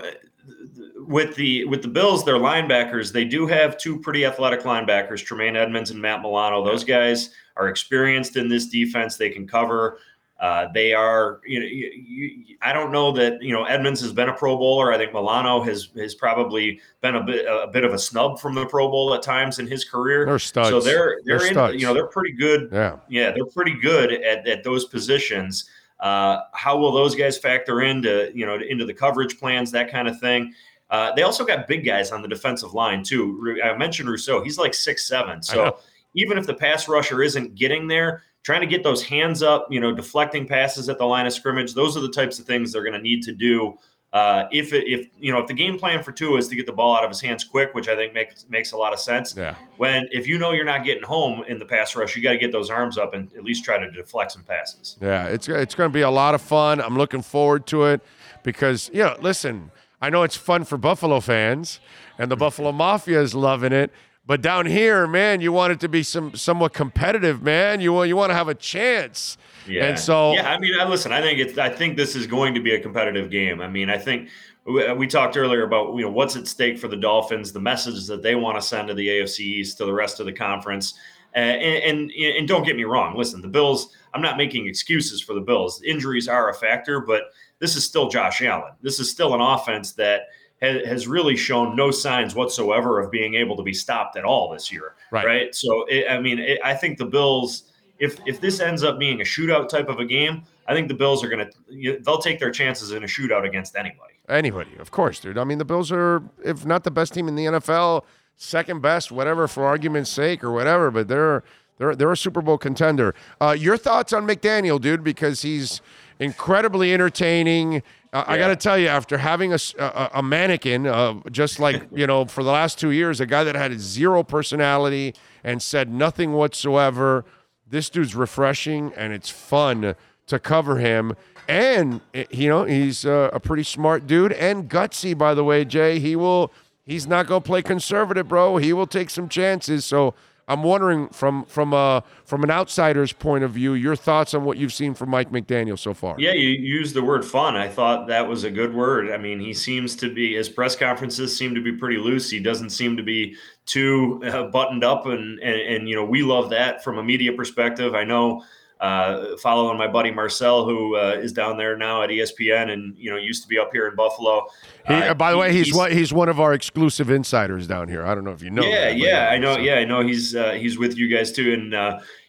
with the with the Bills, their linebackers, they do have two pretty athletic linebackers, Tremaine Edmonds and Matt Milano. Those guys are experienced in this defense. They can cover. Uh, they are, you know, you, you, I don't know that, you know, Edmonds has been a Pro Bowler. I think Milano has has probably been a bit a bit of a snub from the Pro Bowl at times in his career. They're studs. So they're they're, they're in, studs. you know, they're pretty good. Yeah, yeah, they're pretty good at, at those positions. Uh, how will those guys factor into, you know, into the coverage plans, that kind of thing? Uh, they also got big guys on the defensive line too. I mentioned Rousseau; he's like six seven. So even if the pass rusher isn't getting there, trying to get those hands up, you know, deflecting passes at the line of scrimmage, those are the types of things they're going to need to do. Uh, if, if you know, if the game plan for Tua is to get the ball out of his hands quick, which I think makes makes a lot of sense. Yeah. When if you know you're not getting home in the pass rush, you got to get those arms up and at least try to deflect some passes. Yeah, it's it's going to be a lot of fun. I'm looking forward to it because, you know, listen, I know it's fun for Buffalo fans and the Buffalo Mafia is loving it. But down here, man, you want it to be some somewhat competitive, man. You want you want to have a chance. Yeah. And so, yeah, I mean, I listen. I think it's. I think this is going to be a competitive game. I mean, I think we, we talked earlier about, you know, what's at stake for the Dolphins, the messages that they want to send to the A F C East, to the rest of the conference. Uh, and, and and don't get me wrong. Listen, the Bills. I'm not making excuses for the Bills. Injuries are a factor, but this is still Josh Allen. This is still an offense that has really shown no signs whatsoever of being able to be stopped at all this year. Right. right? So, it, I mean, it, I think the Bills, if if this ends up being a shootout type of a game, I think the Bills are going to, they'll take their chances in a shootout against anybody. Anybody, of course, dude. I mean, the Bills are, if not the best team in the N F L, second best, whatever, for argument's sake or whatever, but they're they're they're a Super Bowl contender. Uh, your thoughts on McDaniel, dude, because he's incredibly entertaining. Uh, yeah. I got to tell you, after having a, a, a mannequin, uh, just like, you know, for the last two years, a guy that had zero personality and said nothing whatsoever, this dude's refreshing and it's fun to cover him. And, you know, he's uh, a pretty smart dude and gutsy, by the way, Jay. He will, he's not going to play conservative, bro. He will take some chances. So I'm wondering from from a from an outsider's point of view, your thoughts on what you've seen from Mike McDaniel so far. Yeah, you used the word fun. I thought that was a good word. I mean, he seems to be, his press conferences seem to be pretty loose. He doesn't seem to be too uh, buttoned up, and, and and you know, we love that from a media perspective. I know, uh, following my buddy Marcel, who uh, is down there now at E S P N, and you know, used to be up here in Buffalo. He, uh, by the way, he's, he's one he's one of our exclusive insiders down here. I don't know if you know. Yeah, that, yeah, but, I know. so. Yeah, I know. He's uh, he's with you guys too, and uh,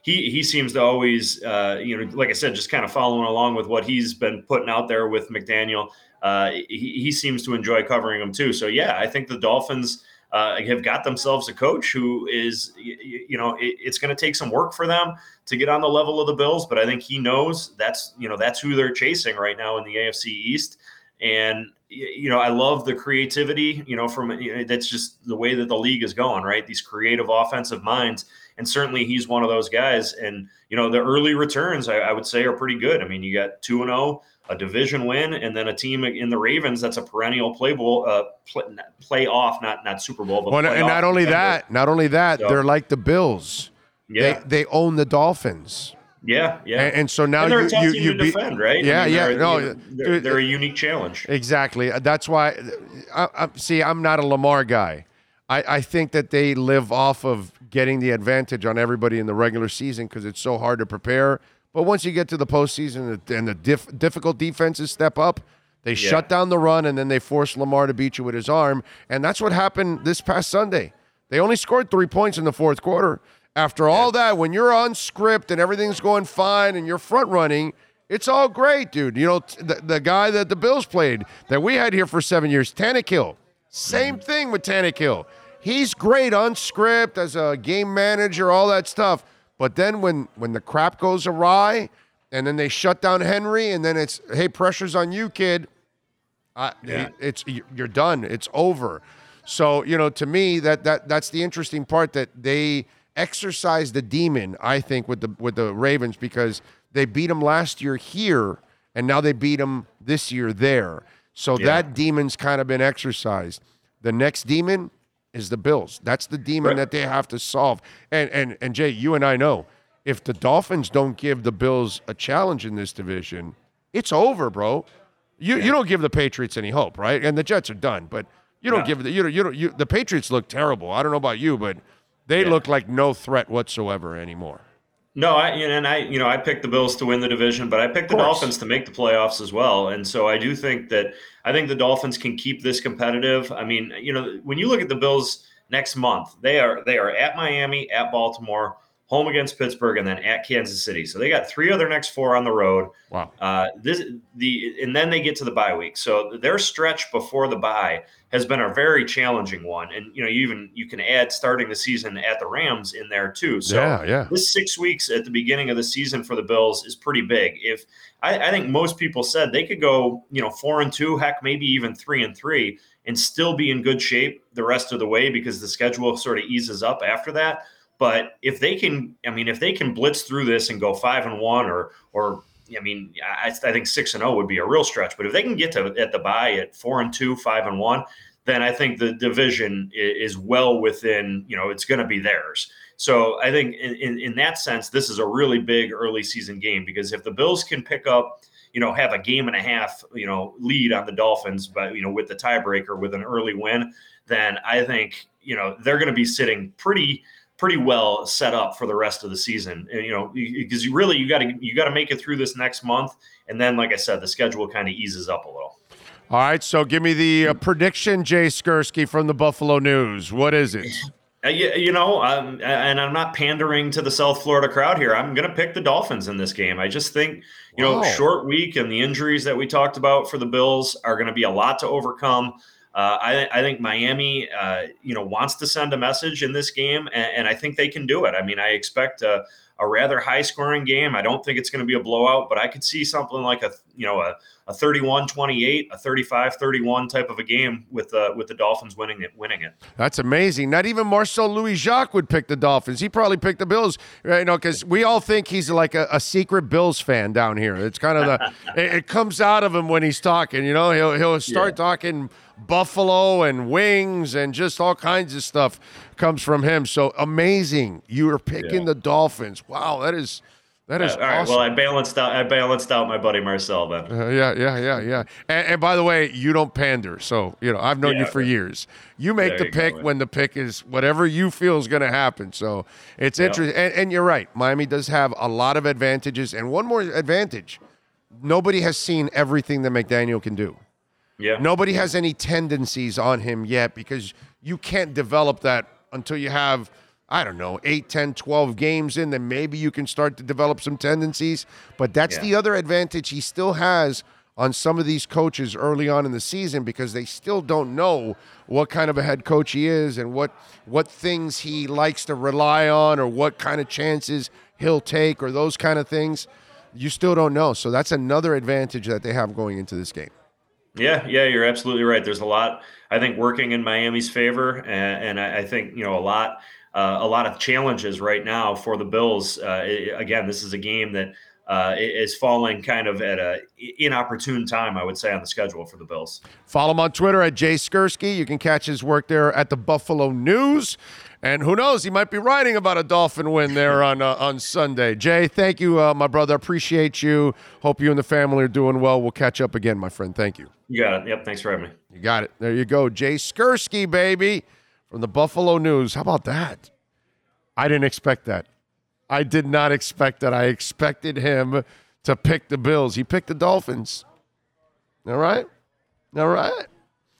he he seems to always, uh, you know, like I said, just kind of following along with what he's been putting out there with McDaniel. Uh, he, he seems to enjoy covering them too. So yeah, I think the Dolphins uh, have got themselves a coach who is, you, you know, it, it's going to take some work for them to get on the level of the Bills, but I think he knows that's, you know, that's who they're chasing right now in the A F C East. And, you know, I love the creativity, you know, from, you know, that's just the way that the league is going, right? These creative offensive minds. And certainly he's one of those guys. And, you know, the early returns, I, I would say, are pretty good. I mean, you got two and oh, a division win, and then a team in the Ravens that's a perennial play bowl, uh, play, playoff, not not Super Bowl, but well, and not only contender. that, not only that, so, they're like the Bills. Yeah, they, they own the Dolphins. Yeah, yeah, and, and so now and they're you a tough you, team you to be, defend, right? Yeah, I mean, yeah, they're, no, you know, they're, dude, they're a unique challenge. Exactly. That's why. I, I, see, I'm not a Lamar guy. I, I think that they live off of getting the advantage on everybody in the regular season because it's so hard to prepare. But once you get to the postseason and the diff, difficult defenses step up, they yeah. shut down the run and then they force Lamar to beat you with his arm. And that's what happened this past Sunday. They only scored three points in the fourth quarter. After all yeah. that, when you're on script and everything's going fine and you're front running, it's all great, dude. You know, the, the guy that the Bills played that we had here for seven years, Tannehill, same mm-hmm. thing with Tannehill. He's great on script as a game manager, all that stuff. But then when, when the crap goes awry and then they shut down Henry and then it's, hey, pressure's on you, kid. Uh, yeah. It's you're done. It's over. So, you know, to me, that that that's the interesting part, that they exercise the demon, I think, with the with the Ravens, because they beat them last year here and now they beat them this year there. So yeah. that demon's kind of been exercised. The next demon is the Bills. That's the demon right. that they have to solve. And and and Jay, you and I know, if the Dolphins don't give the Bills a challenge in this division, it's over, bro. You yeah. you don't give the Patriots any hope, right? And the Jets are done, but you don't yeah. give the you know you don't you the Patriots look terrible. I don't know about you, but they yeah. look like no threat whatsoever anymore. No, I and I, you know, I picked the Bills to win the division, but I picked the Dolphins to make the playoffs as well. And so I do think that I think the Dolphins can keep this competitive. I mean, you know, when you look at the Bills next month, they are they are at Miami, at Baltimore, home against Pittsburgh, and then at Kansas City. So they got three of their next four on the road. Wow. Uh, this the and then they get to the bye week. So their stretch before the bye has been a very challenging one. And you know, you even you can add starting the season at the Rams in there too. So yeah, yeah. this six weeks at the beginning of the season for the Bills is pretty big. If I, I think most people said they could go, you know, four and two, heck, maybe even three and three, and still be in good shape the rest of the way because the schedule sort of eases up after that. But if they can, I mean, if they can blitz through this and go five and one, or, or I mean, I, I think six and zero would be a real stretch. But if they can get to at the bye at four and two, five and one, then I think the division is well within. You know, it's going to be theirs. So I think in, in in that sense, this is a really big early season game, because if the Bills can pick up, you know, have a game and a half, you know, lead on the Dolphins, but you know, with the tiebreaker with an early win, then I think you know they're going to be sitting pretty. pretty well set up for the rest of the season. And, you know, because you really, you got to, you got to make it through this next month. And then, like I said, the schedule kind of eases up a little. All right. So give me the uh, prediction, Jay Skursky from the Buffalo News. What is it? Uh, you, you know, um, and I'm not pandering to the South Florida crowd here. I'm going to pick the Dolphins in this game. I just think, you wow. know, short week and the injuries that we talked about for the Bills are going to be a lot to overcome. Uh, I, I think Miami, uh, you know, wants to send a message in this game, and, and I think they can do it. I mean, I expect a, a rather high-scoring game. I don't think it's going to be a blowout, but I could see something like a, you know, a, a thirty-one twenty-eight, a thirty-five thirty-one type of a game with uh, with the Dolphins winning it. Winning it. That's amazing. Not even Marcel Louis-Jacques would pick the Dolphins. He probably picked the Bills, you know, because we all think he's like a, a secret Bills fan down here. It's kind of the it, it comes out of him when he's talking. You know, he'll he'll start yeah. talking Buffalo and wings and just all kinds of stuff comes from him. So amazing. You are picking yeah. the Dolphins. Wow, that is that is uh, all right. awesome. Well, I balanced out I balanced out my buddy Marcel then. Uh, yeah, yeah, yeah, yeah. And, and by the way, you don't pander. So, you know, I've known yeah, you for years. You make the you pick go, when the pick is whatever you feel is going to happen. So it's yep. interesting. And, and you're right. Miami does have a lot of advantages. And one more advantage. Nobody has seen everything that McDaniel can do. Yeah. Nobody has any tendencies on him yet, because you can't develop that until you have I don't know, eight, ten, twelve games in, then maybe you can start to develop some tendencies. But that's Yeah. the other advantage he still has on some of these coaches early on in the season, because they still don't know what kind of a head coach he is and what what things he likes to rely on or what kind of chances he'll take or those kind of things. You still don't know. So that's another advantage that they have going into this game. Yeah, yeah, you're absolutely right. There's a lot, I think, working in Miami's favor, and, and I, I think, you know, a lot, uh, a lot of challenges right now for the Bills. Uh, it, again, this is a game that uh, is falling kind of at a inopportune time, I would say, on the schedule for the Bills. Follow him on Twitter at Jay Skursky. You can catch his work there at the Buffalo News. And who knows, he might be writing about a Dolphin win there on uh, on Sunday. Jay, thank you, uh, my brother. Appreciate you. Hope you and the family are doing well. We'll catch up again, my friend. Thank you. You got it. Yep, thanks for having me. You got it. There you go. Jay Skursky, baby, from the Buffalo News. How about that? I didn't expect that. I did not expect that. I expected him to pick the Bills. He picked the Dolphins. All right? All right.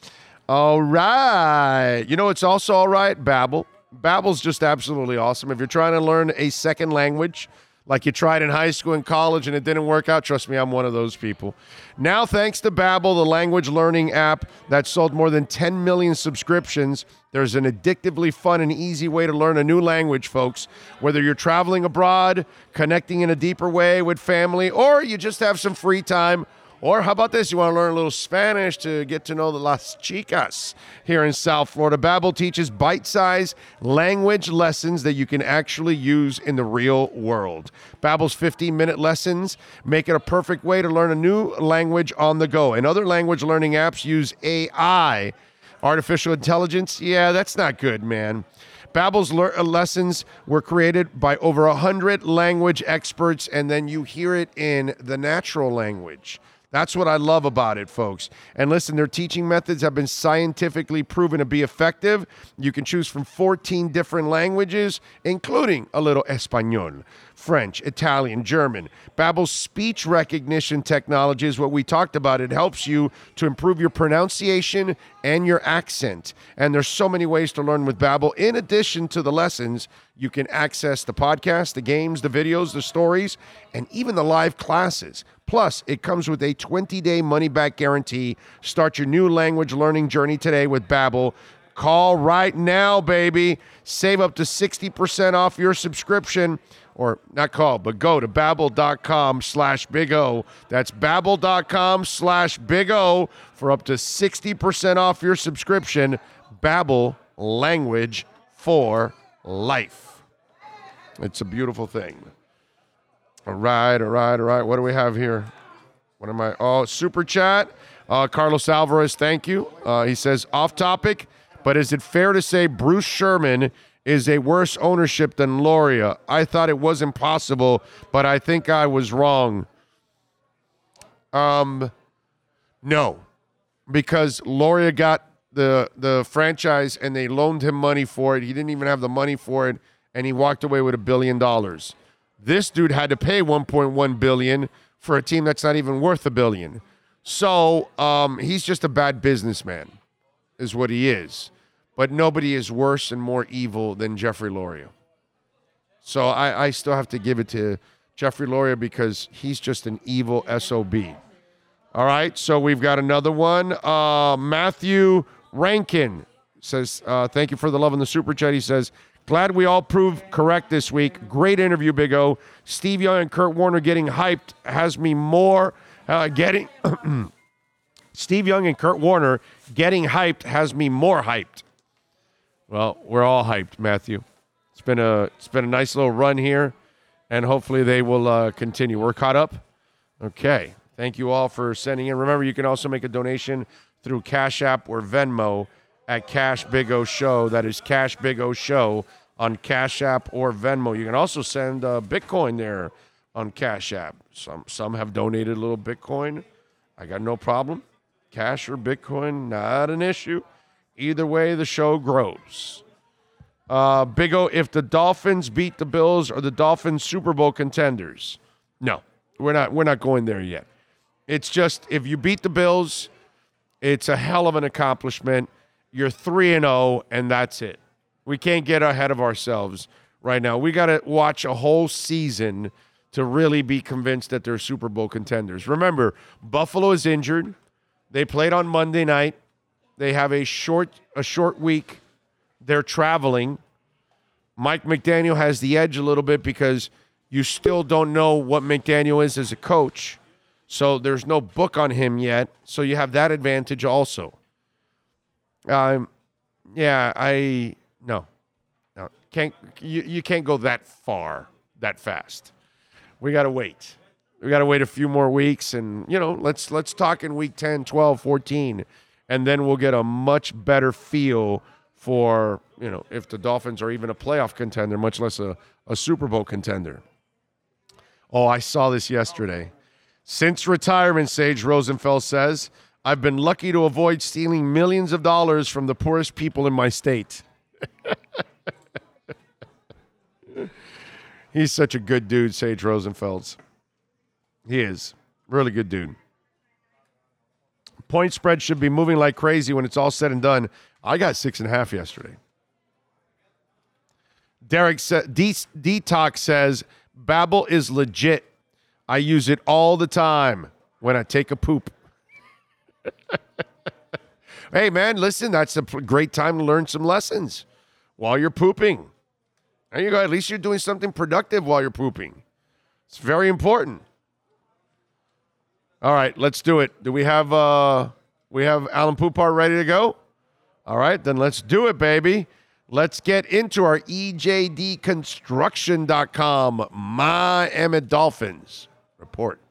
All right. You know, it's also all right, Babbel. Babbel's just absolutely awesome. If you're trying to learn a second language, like you tried in high school and college and it didn't work out, trust me, I'm one of those people. Now, thanks to Babbel, the language learning app that sold more than ten million subscriptions, there's an addictively fun and easy way to learn a new language, folks. Whether you're traveling abroad, connecting in a deeper way with family, or you just have some free time, or how about this? You want to learn a little Spanish to get to know the Las Chicas here in South Florida. Babbel teaches bite-sized language lessons that you can actually use in the real world. Babbel's fifteen-minute lessons make it a perfect way to learn a new language on the go. And other language learning apps use A I, artificial intelligence. Yeah, that's not good, man. Babbel's le- lessons were created by over one hundred language experts, and then you hear it in the natural language. That's what I love about it, folks. And listen, their teaching methods have been scientifically proven to be effective. You can choose from fourteen different languages, including a little Espanol, French, Italian, German. Babbel's speech recognition technology is what we talked about. It helps you to improve your pronunciation and your accent. And there's so many ways to learn with Babbel. In addition to the lessons, you can access the podcast, the games, the videos, the stories, and even the live classes. Plus, it comes with a twenty-day money-back guarantee. Start your new language learning journey today with Babbel. Call right now, baby. Save up to sixty percent off your subscription. Or not call, but go to Babbel.com slash Big O. That's Babbel.com slash Big O for up to sixty percent off your subscription. Babbel, language for life. It's a beautiful thing. All right, all right, all right. What do we have here? What am I? Oh, super chat. Uh, Carlos Alvarez, thank you. Uh, he says, off topic, but is it fair to say Bruce Sherman is a worse ownership than Loria? I thought it was impossible, but I think I was wrong. Um, no, because Loria got the the franchise and they loaned him money for it. He didn't even have the money for it, and he walked away with a billion dollars. This dude had to pay one point one billion dollars for a team that's not even worth a billion. So um, he's just a bad businessman, is what he is. But nobody is worse and more evil than Jeffrey Loria. So I, I still have to give it to Jeffrey Loria because he's just an evil S O B. All right, so we've got another one. Uh, Matthew Rankin says, uh, thank you for the love in the super chat. He says, glad we all proved correct this week. Great interview, Big O. Steve Young and Kurt Warner getting hyped has me more uh, getting. Steve Young and Kurt Warner getting hyped has me more hyped. Well, we're all hyped, Matthew. It's been a it's been a nice little run here, and hopefully they will uh, continue. We're caught up. Okay. Thank you all for sending in. Remember, you can also make a donation through Cash App or Venmo at Cash Big O Show. That is Cash Big O Show on Cash App or Venmo. You can also send uh, Bitcoin there on Cash App. Some some have donated a little Bitcoin. I got no problem. Cash or Bitcoin, not an issue. Either way, the show grows. Uh, Big O, if the Dolphins beat the Bills, are the Dolphins Super Bowl contenders? No, we're not. We're not going there yet. It's just if you beat the Bills, it's a hell of an accomplishment. You're three and zero, and that's it. We can't get ahead of ourselves right now. We got to watch a whole season to really be convinced that they're Super Bowl contenders. Remember, Buffalo is injured. They played on Monday night. They have a short a short week. They're traveling. Mike McDaniel has the edge a little bit because you still don't know what McDaniel is as a coach. So there's no book on him yet. So you have that advantage also. Um, yeah, I no, no, can't you, you can't go that far that fast. We got to wait. We got to wait a few more weeks, and you know, let's let's talk in week ten, twelve, fourteen, and then we'll get a much better feel for, you know, if the Dolphins are even a playoff contender, much less a, a Super Bowl contender. Oh, I saw this yesterday. Since retirement, Sage Rosenfeld says, I've been lucky to avoid stealing millions of dollars from the poorest people in my state. He's such a good dude, Sage Rosenfeld's. He is. Really good dude. Point spread should be moving like crazy when it's all said and done. I got six and a half yesterday. Derek sa- D- Detox says, Babbel is legit. I use it all the time when I take a poop. Hey, man, listen, that's a great time to learn some lessons while you're pooping. There you go. At least you're doing something productive while you're pooping. It's very important. All right, let's do it. Do we have uh, we have Alan Poupart ready to go? All right, then let's do it, baby. Let's get into our E J D construction dot com Miami Dolphins report.